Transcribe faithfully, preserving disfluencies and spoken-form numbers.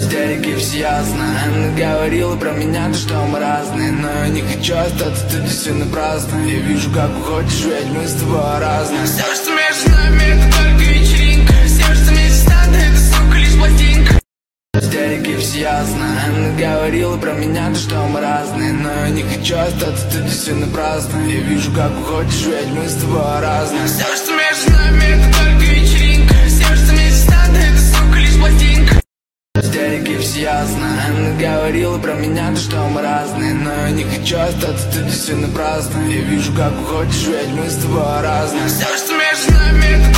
Истерики все ясно. Она говорила про меня, то что мы разные, но я не хочу остаться тут все напрасно. Я вижу, как уходишь, ведь мы с тобой разные. Все, что между нами, это только вечеринка. Все, что вместе с нами, это, сука, лишь пластинка. Истерики все ясно. Она говорила про меня, то что мы разные, но я не хочу остаться тут все напрасно. Я вижу, как уходишь, ведь мы с тобой разные. Все, что между нами, это только вечеринка. Все, что вместе с нами, это, сука, лишь пластинка. Истерики все ясно. Она говорила про меня, то что мы разные, но я не хочу остаться тут все напрасно. Я вижу, как уходишь, ведь мы с тобой разные. Все, что между нами, это